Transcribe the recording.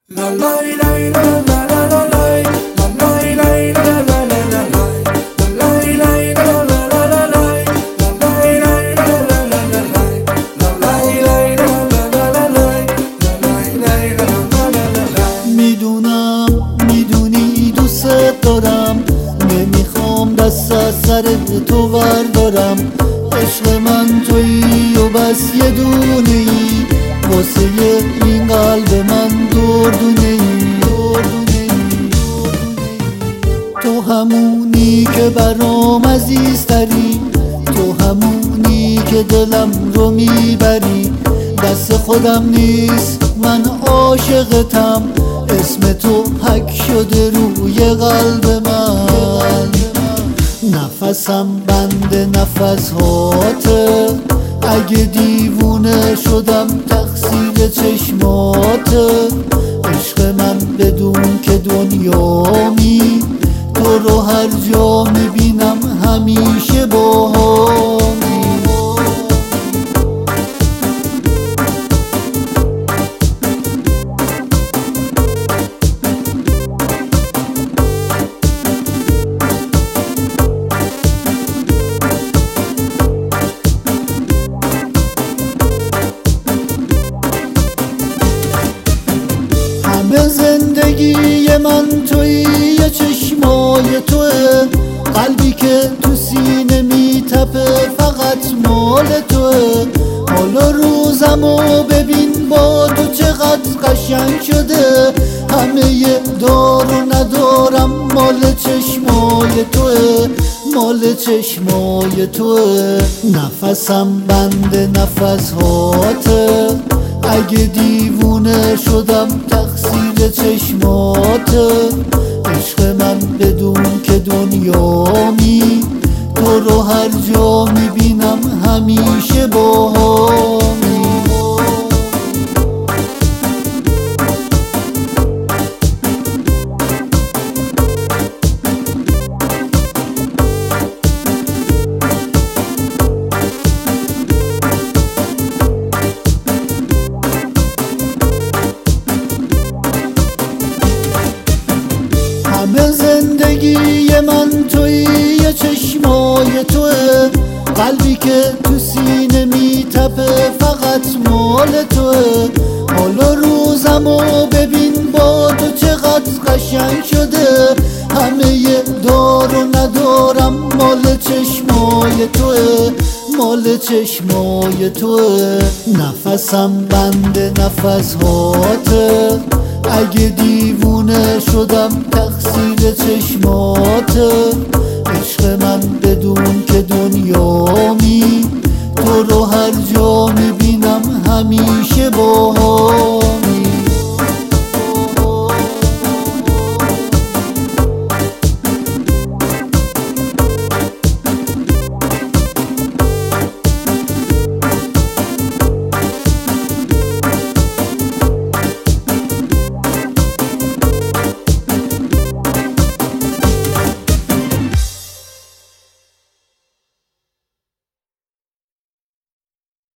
میدونی دوست دارم، نمیخوام دست از سر تو بردارم. عشق من تویی و بس یه دونه ای، واسه این قلب من دردونه ای. تو همونی که برام عزیزتری، تو همونی که دلم رو میبری. دست خودم نیست من عاشقتم، اسم تو حک شده روی قلب من. نفسم بند نفس هاته، اگه دیوونه شدم تقصیر چشماته. عشق من بدون که دنیامی، تو رو هر جا میبینم همیشه باهامی. به زندگی من تویی، یه چشمای توه، قلبی که تو سینه میتپه فقط مال توه. حالا روزمو ببین با تو چقدر قشنگ شده، همه دار و ندارم مال چشمای توه، مال چشمای توه. نفسم بند نفس هاته، اگه دیوونه شدم تقصیر چشماته. عشق من بدون که دنیامی، تو رو هر جا میبینم همیشه باهامی. همه زندگی من تویی، یه چشمای توه، قلبی که تو سینه میتپه فقط مال توه. حالا روزمو ببین با تو چقدر قشنگ شده، همه دار و ندارم مال چشمای توه، مال چشمای توه. نفسم بند نفس هاته، اگه دیوونه شدم تقصیر چشماته. عشق من بدون که دنیامی، تو رو هر جا میبینم همیشه با